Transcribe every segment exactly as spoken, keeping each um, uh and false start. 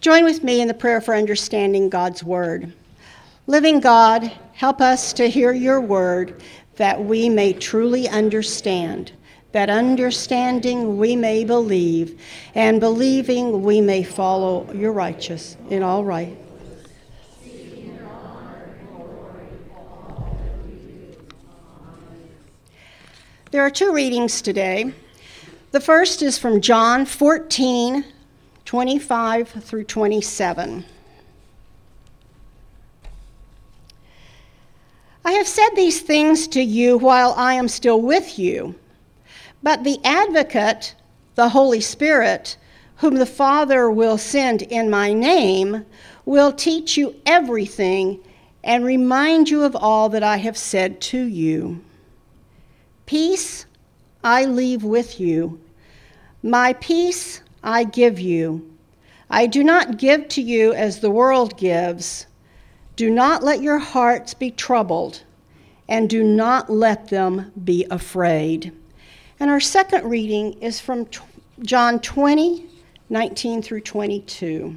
Join with me in the prayer for understanding God's word. Living God, help us to hear your word that we may truly understand, that understanding we may believe, and believing we may follow your righteous in all right. There are two readings today. The first is from John fourteen, twenty-five through twenty-seven. I have said these things to you while I am still with you, but the Advocate, the Holy Spirit, whom the Father will send in my name, will teach you everything and remind you of all that I have said to you. Peace I leave with you. My peace I give you. I do not give to you as the world gives. Do not let your hearts be troubled, and do not let them be afraid. And our second reading is from John twenty, nineteen through twenty-two.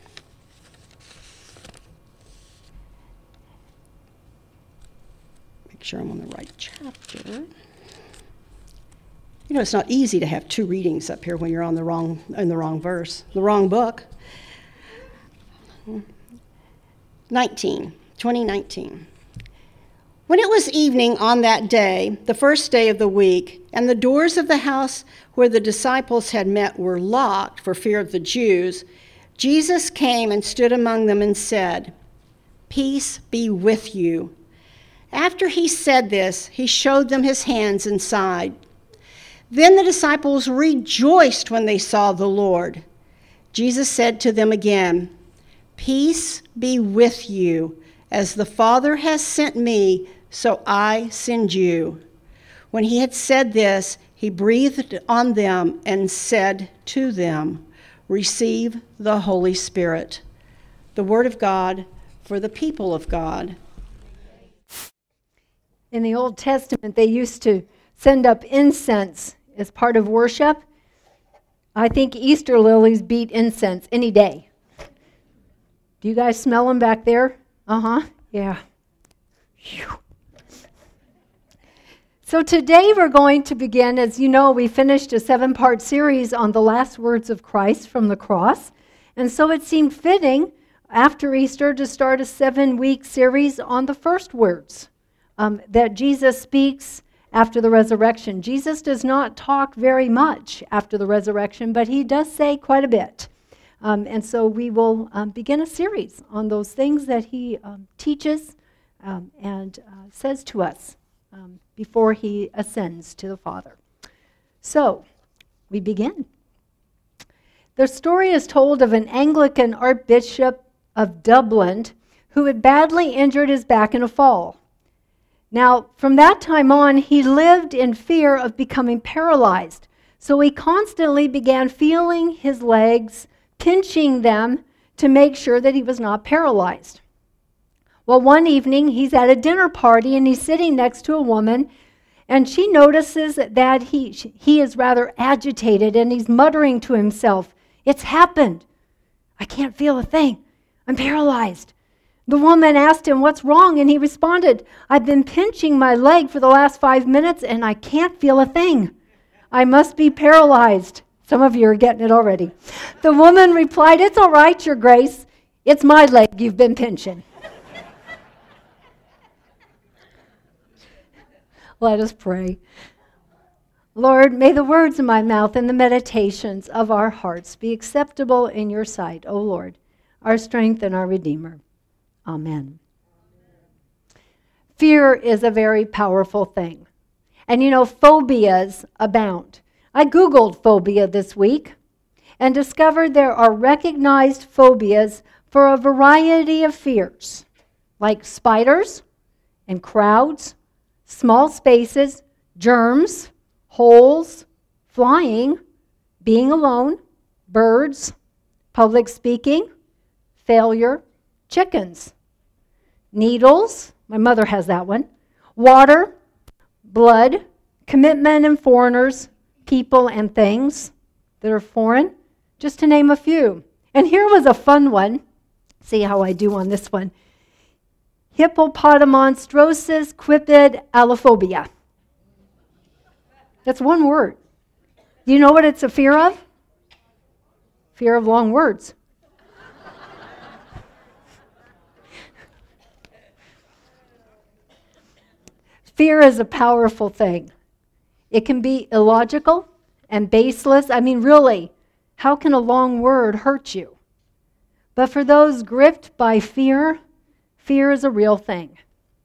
Make sure I'm on the right chapter. You know, it's not easy to have two readings up here when you're on the wrong in the wrong verse, the wrong book. nineteen, twenty nineteen. When it was evening on that day, the first day of the week, and the doors of the house where the disciples had met were locked for fear of the Jews, Jesus came and stood among them and said, "Peace be with you." After he said this, he showed them his hands and side. Then the disciples rejoiced when they saw the Lord. Jesus said to them again, "Peace be with you. As the Father has sent me, so I send you." When he had said this, he breathed on them and said to them, "Receive the Holy Spirit." The word of God for the people of God. In the Old Testament, they used to send up incense as part of worship. I think Easter lilies beat incense any day. Do you guys smell them back there? Uh-huh, yeah. Whew. So today we're going to begin, as you know, we finished a seven-part series on the last words of Christ from the cross. And so it seemed fitting after Easter to start a seven-week series on the first words um, that Jesus speaks after the resurrection. Jesus does not talk very much after the resurrection, but he does say quite a bit. Um, and so we will um, begin a series on those things that he um, teaches um, and uh, says to us um, before he ascends to the Father. So, we begin. The story is told of an Anglican Archbishop of Dublin who had badly injured his back in a fall. Now, from that time on, he lived in fear of becoming paralyzed. So he constantly began feeling his legs, pinching them to make sure that he was not paralyzed. Well, one evening, he's at a dinner party and he's sitting next to a woman, and she notices that he, he is rather agitated and he's muttering to himself, "It's happened. I can't feel a thing. I'm paralyzed." The woman asked him, "What's wrong?" And he responded, "I've been pinching my leg for the last five minutes and I can't feel a thing. I must be paralyzed." Some of you are getting it already. The woman replied, "It's all right, Your Grace. It's my leg you've been pinching." Let us pray. Lord, may the words of my mouth and the meditations of our hearts be acceptable in your sight, O Lord, our strength and our Redeemer. Amen. Fear is a very powerful thing. And you know, phobias abound. I Googled phobia this week and discovered there are recognized phobias for a variety of fears, like spiders and crowds, small spaces, germs, holes, flying, being alone, birds, public speaking, failure, chickens, needles, my mother has that one, water, blood, commitment and foreigners, people and things that are foreign, just to name a few. And here was a fun one. See how I do on this one. Hippopotamonstrosis quipid allophobia. That's one word. Do you know what it's a fear of? Fear of long words. Fear is a powerful thing. It can be illogical and baseless. I mean, really, how can a long word hurt you? But for those gripped by fear, fear is a real thing.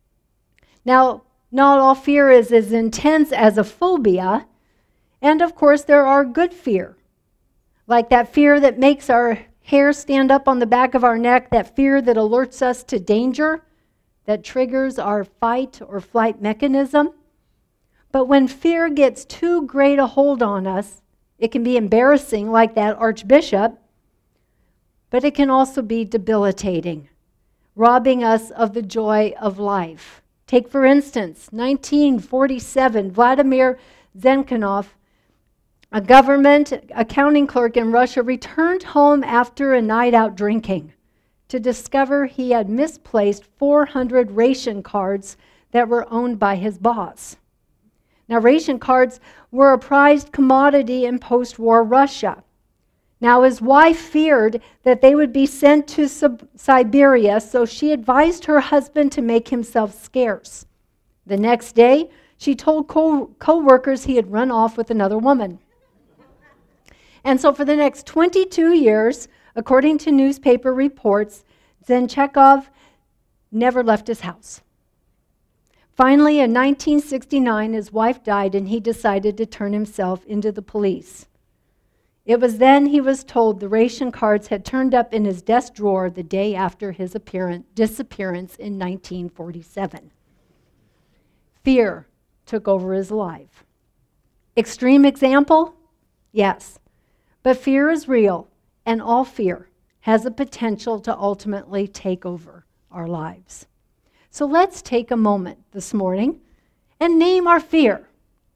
Now, not all fear is as intense as a phobia, and of course, there are good fear, like that fear that makes our hair stand up on the back of our neck, that fear that alerts us to danger, that triggers our fight or flight mechanism. But when fear gets too great a hold on us, it can be embarrassing, like that archbishop, but it can also be debilitating, robbing us of the joy of life. Take, for instance, nineteen forty-seven, Vladimir Zenkanov, a government accounting clerk in Russia, returned home after a night out drinking to discover he had misplaced four hundred ration cards that were owned by his boss. Now, ration cards were a prized commodity in post-war Russia. Now, his wife feared that they would be sent to Sib- Siberia, so she advised her husband to make himself scarce. The next day, she told co- co-workers he had run off with another woman. And so for the next twenty-two years, according to newspaper reports, Zenchekov never left his house. Finally, in nineteen sixty-nine, his wife died, and he decided to turn himself into the police. It was then he was told the ration cards had turned up in his desk drawer the day after his appearance, disappearance in nineteen forty-seven. Fear took over his life. Extreme example? Yes. But fear is real, and all fear has the potential to ultimately take over our lives. So let's take a moment this morning and name our fear.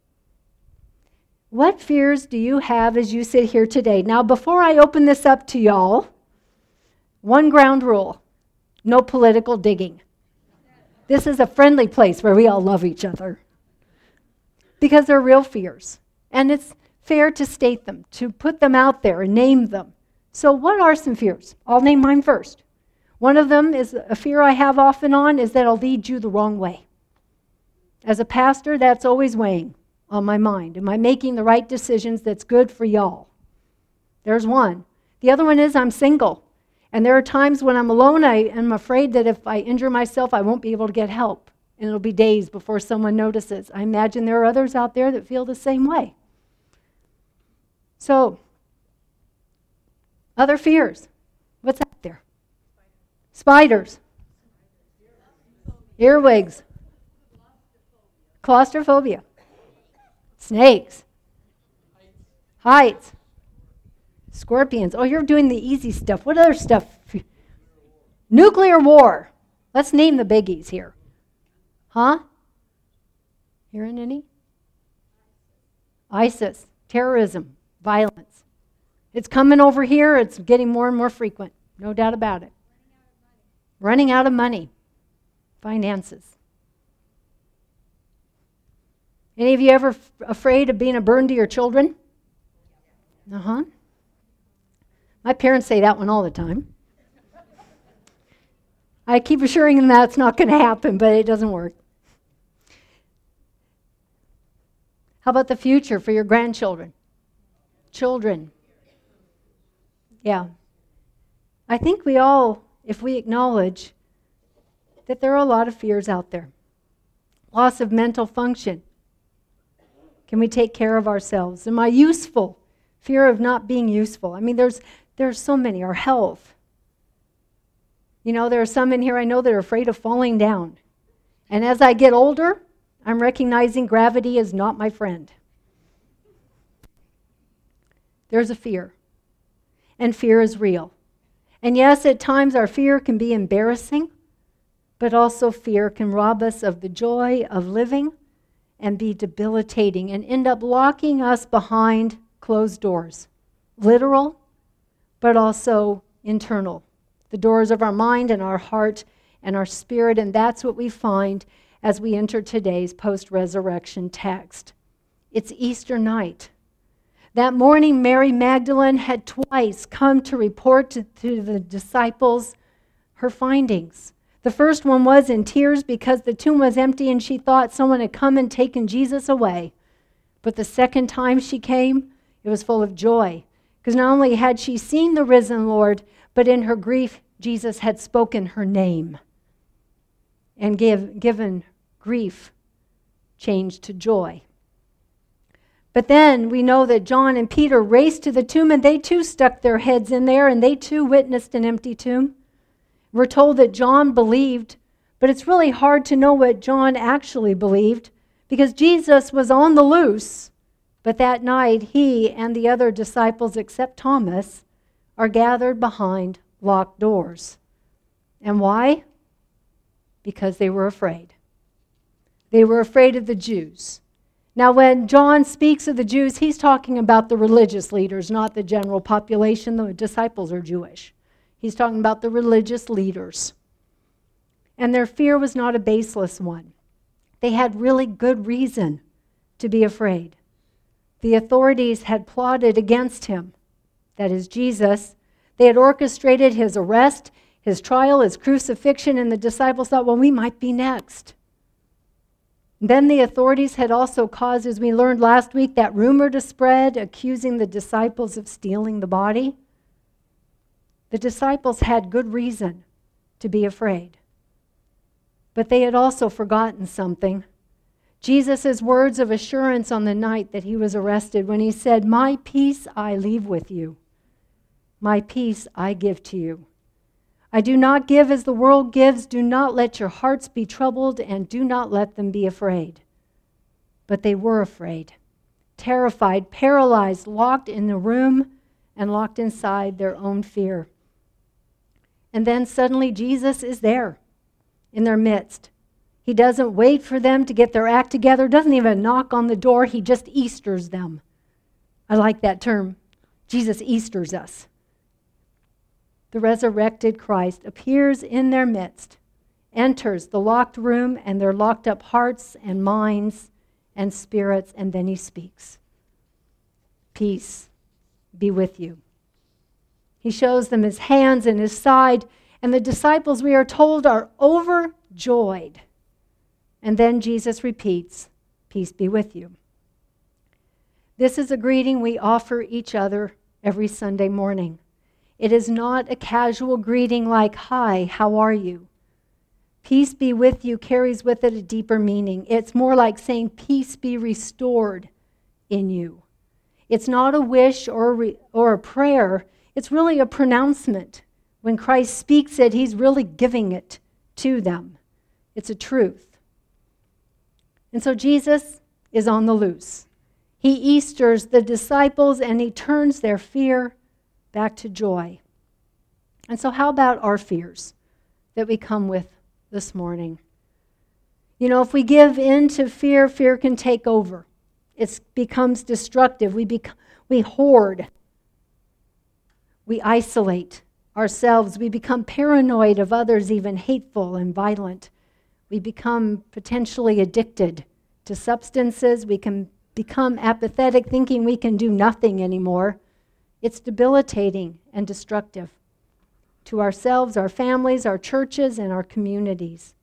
What fears do you have as you sit here today? Now, before I open this up to y'all, one ground rule: no political digging. This is a friendly place where we all love each other, because they're real fears, and it's fair to state them, to put them out there and name them. So what are some fears? I'll name mine first. One of them is a fear I have off and on is that I'll lead you the wrong way. As a pastor, that's always weighing on my mind. Am I making the right decisions that's good for y'all? There's one. The other one is I'm single. And there are times when I'm alone, I am afraid that if I injure myself, I won't be able to get help. And it'll be days before someone notices. I imagine there are others out there that feel the same way. So, other fears. What's out there? Spiders. Earwigs. Claustrophobia. Snakes. Heights. Scorpions. Oh, you're doing the easy stuff. What other stuff? Nuclear war. Let's name the biggies here. Huh? Hearing any? ISIS. Terrorism. Violence. It's coming over here. It's getting more and more frequent. No doubt about it. Running out of money. Finances. Any of you ever f- afraid of being a burden to your children? Uh-huh. My parents say that one all the time. I keep assuring them that's not going to happen, but it doesn't work. How about the future for your grandchildren? Children. Yeah. I think we all, if we acknowledge that there are a lot of fears out there. Loss of mental function. Can we take care of ourselves? Am I useful? Fear of not being useful. I mean, there's there's so many. Our health. You know, there are some in here I know that are afraid of falling down. And as I get older, I'm recognizing gravity is not my friend. There's a fear. And fear is real. And yes, at times our fear can be embarrassing, but also fear can rob us of the joy of living and be debilitating and end up locking us behind closed doors. Literal but also internal. The doors of our mind and our heart and our spirit, and that's what we find as we enter today's post-resurrection text. It's Easter night. That morning, Mary Magdalene had twice come to report to, to the disciples her findings. The first one was in tears because the tomb was empty and she thought someone had come and taken Jesus away. But the second time she came, it was full of joy, because not only had she seen the risen Lord, but in her grief, Jesus had spoken her name and give, given grief changed to joy. But then we know that John and Peter raced to the tomb, and they too stuck their heads in there, and they too witnessed an empty tomb. We're told that John believed, but it's really hard to know what John actually believed, because Jesus was on the loose, but that night he and the other disciples, except Thomas, are gathered behind locked doors. And why? Because they were afraid. They were afraid of the Jews. Now, when John speaks of the Jews, he's talking about the religious leaders, not the general population. The disciples are Jewish. He's talking about the religious leaders. And their fear was not a baseless one. They had really good reason to be afraid. The authorities had plotted against him, that is Jesus. They had orchestrated his arrest, his trial, his crucifixion, and the disciples thought, well, we might be next. Then the authorities had also caused, as we learned last week, that rumor to spread, accusing the disciples of stealing the body. The disciples had good reason to be afraid. But they had also forgotten something. Jesus' words of assurance on the night that he was arrested, when he said, "My peace I leave with you. My peace I give to you. I do not give as the world gives. Do not let your hearts be troubled, and do not let them be afraid." But they were afraid, terrified, paralyzed, locked in the room, and locked inside their own fear. And then suddenly Jesus is there in their midst. He doesn't wait for them to get their act together, doesn't even knock on the door. He just Easters them. I like that term. Jesus Easters us. The resurrected Christ appears in their midst, enters the locked room and their locked up hearts and minds and spirits, and then he speaks. Peace be with you. He shows them his hands and his side, and the disciples, we are told, are overjoyed. And then Jesus repeats, "Peace be with you." This is a greeting we offer each other every Sunday morning. It is not a casual greeting like, "Hi, how are you?" Peace be with you carries with it a deeper meaning. It's more like saying, "Peace be restored in you." It's not a wish or a, re- or a prayer. It's really a pronouncement. When Christ speaks it, he's really giving it to them. It's a truth. And so Jesus is on the loose. He Easters the disciples, and he turns their fear back to joy. And so how about our fears that we come with this morning? You know, if we give in to fear, fear can take over. It becomes destructive. We, bec- we hoard. We isolate ourselves. We become paranoid of others, even hateful and violent. We become potentially addicted to substances. We can become apathetic, thinking we can do nothing anymore. It's debilitating and destructive to ourselves, our families, our churches, and our communities.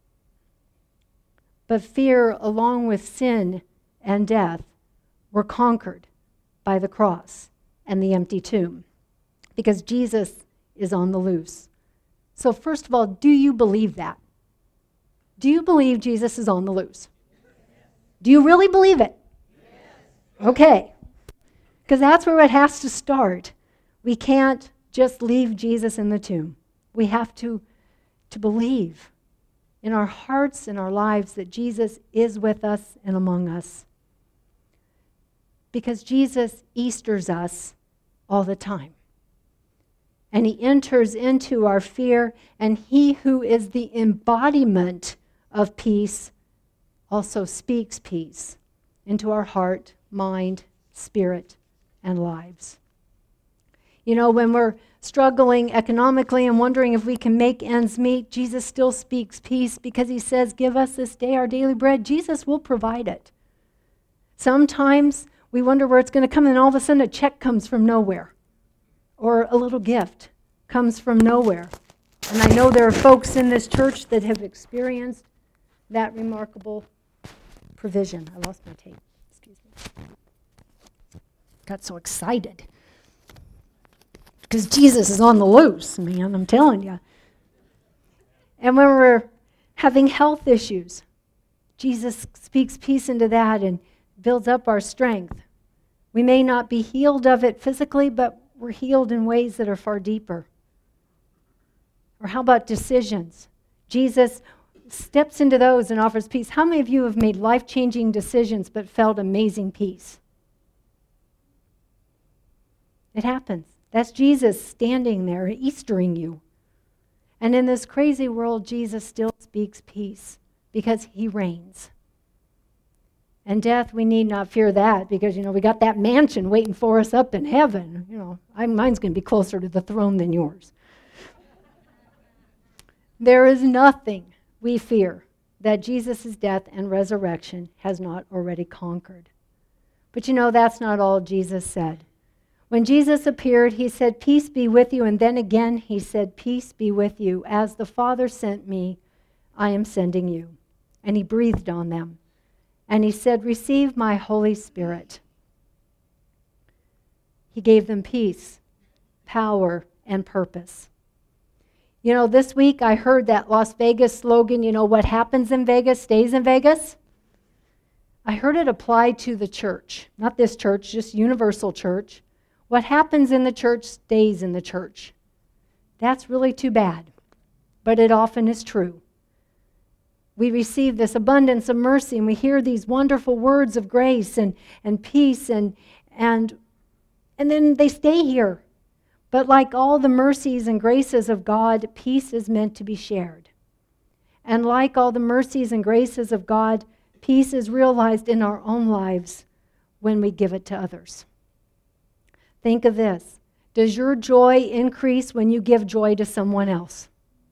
But fear, along with sin and death, were conquered by the cross and the empty tomb, because Jesus is on the loose. So first of all, do you believe that? Do you believe Jesus is on the loose? Do you really believe it? Okay. Because that's where it has to start. We can't just leave Jesus in the tomb. We have to, to believe in our hearts and our lives that Jesus is with us and among us. Because Jesus Easters us all the time. And he enters into our fear, and he who is the embodiment of peace also speaks peace into our heart, mind, spirit, and lives. You know, when we're struggling economically and wondering if we can make ends meet, Jesus still speaks peace because he says, give us this day our daily bread. Jesus will provide it. Sometimes we wonder where it's going to come, and all of a sudden a check comes from nowhere, or a little gift comes from nowhere. And I know there are folks in this church that have experienced that remarkable provision. I lost my tape. Excuse me. Got so excited. Because Jesus is on the loose, man, I'm telling you. And when we're having health issues, Jesus speaks peace into that and builds up our strength. We may not be healed of it physically, but we're healed in ways that are far deeper. Or how about decisions? Jesus steps into those and offers peace. How many of you have made life-changing decisions but felt amazing peace? It happens. That's Jesus standing there, Eastering you. And in this crazy world, Jesus still speaks peace because he reigns. And death, we need not fear that because, you know, we got that mansion waiting for us up in heaven. You know, I, mine's going to be closer to the throne than yours. There is nothing we fear that Jesus' death and resurrection has not already conquered. But you know, that's not all Jesus said. When Jesus appeared, he said, peace be with you. And then again, he said, peace be with you. As the Father sent me, I am sending you. And he breathed on them. And he said, receive my Holy Spirit. He gave them peace, power, and purpose. You know, this week I heard that Las Vegas slogan, you know, what happens in Vegas stays in Vegas. I heard it applied to the church. Not this church, just universal church. What happens in the church stays in the church. That's really too bad, but it often is true. We receive this abundance of mercy, and we hear these wonderful words of grace and, and peace, and, and, and then they stay here. But like all the mercies and graces of God, peace is meant to be shared. And like all the mercies and graces of God, peace is realized in our own lives when we give it to others. Think of this. Does your joy increase when you give joy to someone else?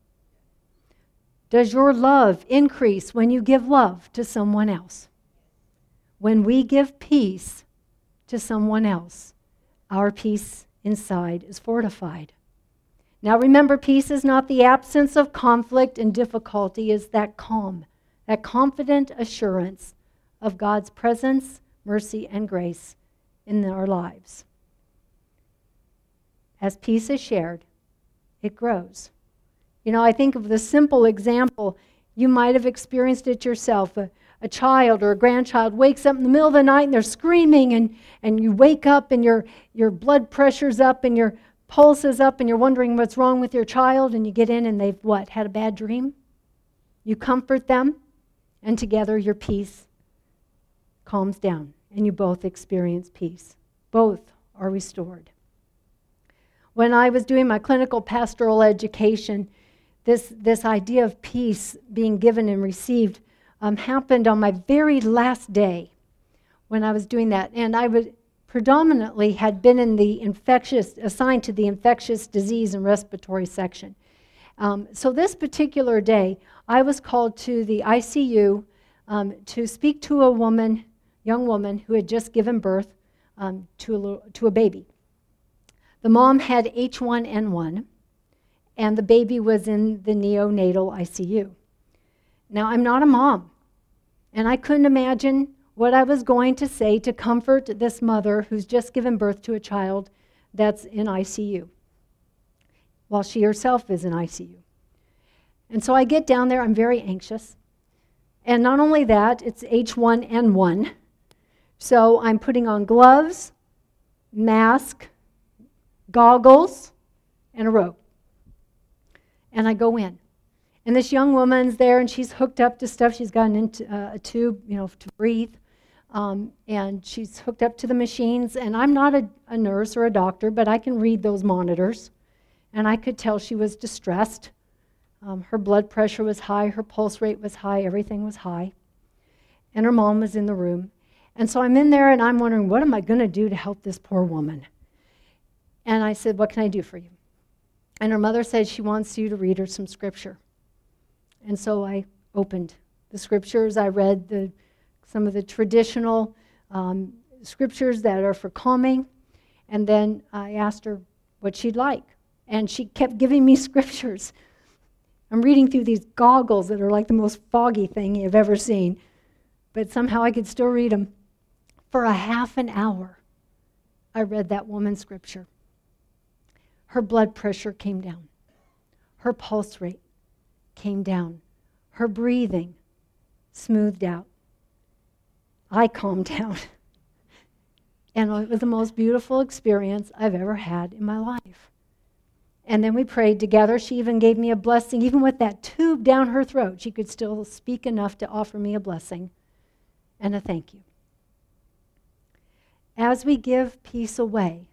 Does your love increase when you give love to someone else? When we give peace to someone else, our peace inside is fortified. Now remember, peace is not the absence of conflict and difficulty, it's that calm, that confident assurance of God's presence, mercy, and grace in our lives. As peace is shared, it grows. You know, I think of the simple example, you might have experienced it yourself. A, a child or a grandchild wakes up in the middle of the night and they're screaming, and, and you wake up and your, your blood pressure's up and your pulse is up and you're wondering what's wrong with your child, and you get in and they've, what, had a bad dream? You comfort them, and together your peace calms down and you both experience peace. Both are restored. When I was doing my clinical pastoral education, this, this idea of peace being given and received um, happened on my very last day when I was doing that. And I would predominantly had been in the infectious, assigned to the infectious disease and respiratory section. Um, so this particular day, I was called to the I C U um, to speak to a woman, young woman, who had just given birth um, to, a little, to a baby. The mom had H one N one, and the baby was in the neonatal I C U. Now, I'm not a mom, and I couldn't imagine what I was going to say to comfort this mother who's just given birth to a child that's in I C U, while she herself is in I C U. And so I get down there, I'm very anxious. And not only that, it's H one N one, so I'm putting on gloves, mask, goggles, and a robe. And I go in. And this young woman's there, and she's hooked up to stuff. She's gotten into uh, a tube, you know, to breathe. Um, and she's hooked up to the machines. And I'm not a, a nurse or a doctor, but I can read those monitors. And I could tell she was distressed. Um, her blood pressure was high. Her pulse rate was high. Everything was high. And her mom was in the room. And so I'm in there, and I'm wondering, what am I going to do to help this poor woman? And I said, what can I do for you? And her mother said she wants you to read her some scripture. And so I opened the scriptures. I read the, some of the traditional um, scriptures that are for calming. And then I asked her what she'd like. And she kept giving me scriptures. I'm reading through these goggles that are like the most foggy thing you've ever seen. But somehow I could still read them. For a half an hour, I read that woman's scripture. Her blood pressure came down. Her pulse rate came down. Her breathing smoothed out. I calmed down. And it was the most beautiful experience I've ever had in my life. And then we prayed together. She even gave me a blessing. Even with that tube down her throat, she could still speak enough to offer me a blessing and a thank you. As we give peace away,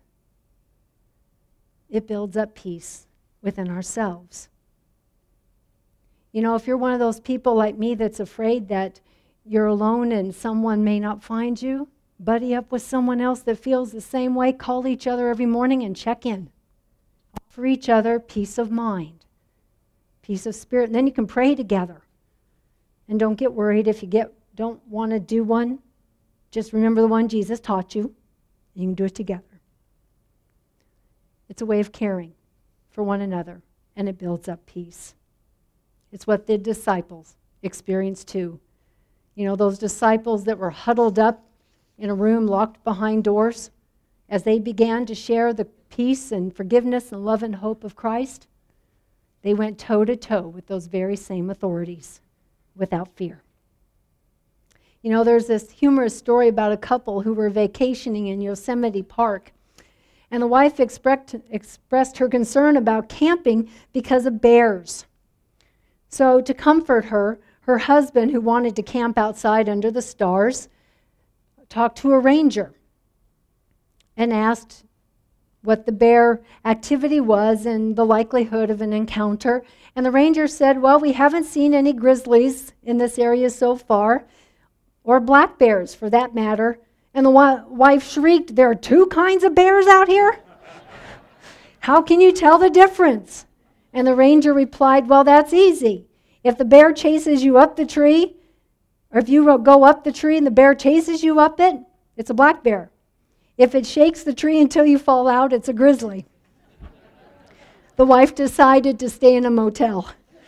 it builds up peace within ourselves. You know, if you're one of those people like me that's afraid that you're alone and someone may not find you, buddy up with someone else that feels the same way. Call each other every morning and check in. Offer each other peace of mind, peace of spirit. And then you can pray together. And don't get worried if you get don't want to do one. Just remember the one Jesus taught you. You can do it together. It's a way of caring for one another, and it builds up peace. It's what the disciples experienced too. You know, those disciples that were huddled up in a room locked behind doors, as they began to share the peace and forgiveness and love and hope of Christ, they went toe to toe with those very same authorities without fear. You know, there's this humorous story about a couple who were vacationing in Yosemite Park, and the wife expressed, expressed her concern about camping because of bears. So to comfort her, her husband, who wanted to camp outside under the stars, talked to a ranger and asked what the bear activity was and the likelihood of an encounter. And the ranger said, well, we haven't seen any grizzlies in this area so far, or black bears for that matter. And the wa- wife shrieked, there are two kinds of bears out here? How can you tell the difference? And the ranger replied, well, that's easy. If the bear chases you up the tree, or if you go up the tree and the bear chases you up it, it's a black bear. If it shakes the tree until you fall out, it's a grizzly. The wife decided to stay in a motel.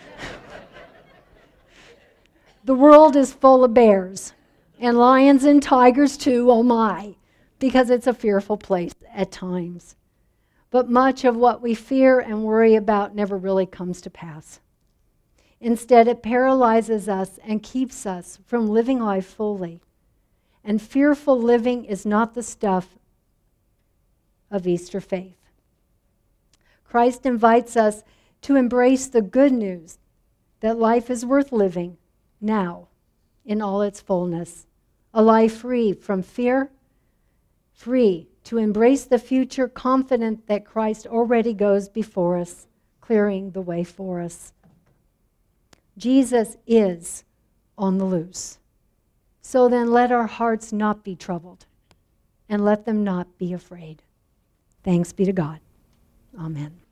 The world is full of bears, and lions and tigers too, oh my, because it's a fearful place at times. But much of what we fear and worry about never really comes to pass. Instead, it paralyzes us and keeps us from living life fully. And fearful living is not the stuff of Easter faith. Christ invites us to embrace the good news that life is worth living now in all its fullness. A life free from fear, free to embrace the future, confident that Christ already goes before us, clearing the way for us. Jesus is on the loose. So then let our hearts not be troubled, and let them not be afraid. Thanks be to God. Amen.